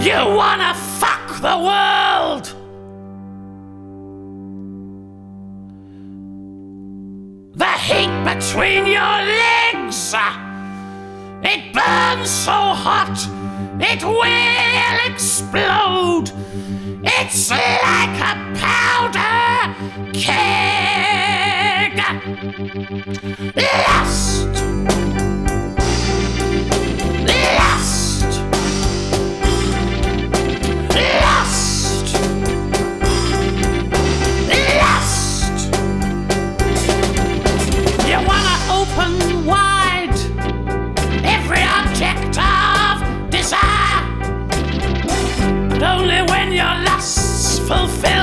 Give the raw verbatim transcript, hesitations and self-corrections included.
You wanna fuck the world. The heat between your legs, it burns so hot, it will explode. It's like a powder keg. Lust. Lust. Lust. Lust. You wanna open wide every object of desire, but only when your lust's fulfilled.